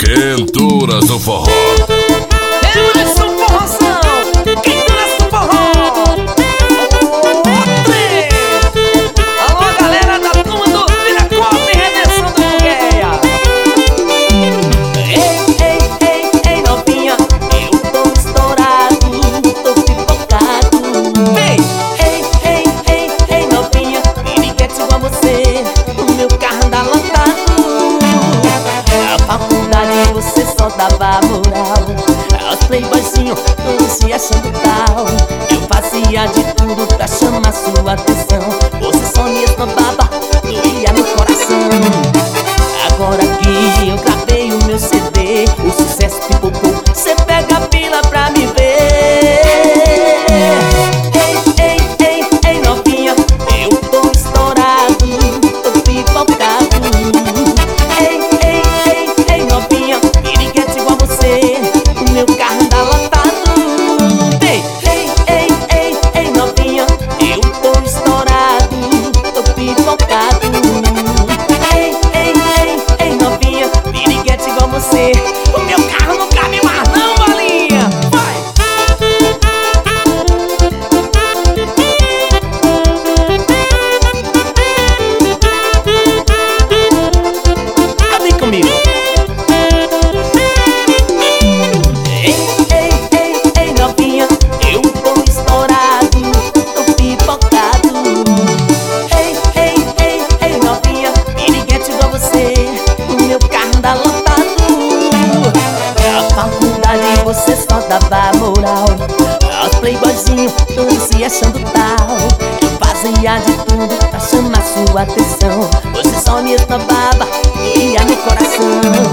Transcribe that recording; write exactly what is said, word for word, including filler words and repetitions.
Quenturas do Forró. É mais um forrozão, Quenturas do Forró. Outre! Alô, galera da turma do Viracopos e Redenção do Bugueia. Ei, ei, ei, ei, novinha, eu tô estourado, tô pipocado. Ei, ei, ei, ei, ei, novinha, piriguete igual você, o meu carro anda lotado. Na faculdade você só dava moral aos playboyzinhos, todos se achando tal. Eu fazia de tudo pra chamar sua atenção. Você só me esnobava, doía no coração. Agora que eu gravei o meu C D, o sucesso pipocou, cê pega a pila pra me ver. Ei, ei, ei, ei, novinha, eu tô estourado, tô pipocado. Ei, ei, ei, ei, novinha, piriguete igual você, o meu carro anda lotado. Ei, ei, ei, ei, ei, novinha, eu tô estourado, tô pipocado. Ei, ei, ei, ei, novinha, piriguete igual você, o meu carro não cabe mais não, bolinha. Vai! Vem comigo. Ei, ei, ei, ei, novinha, eu tô estourado, tô pipocado. Ei, ei, ei, ei, novinha, piriguete igual você, o meu carro anda lotado. Na faculdade você só dava moral aos playboyzinhos, todos se achando tal. Eu fazia de tudo pra chamar sua atenção. Você só me esnobava, doía no coração.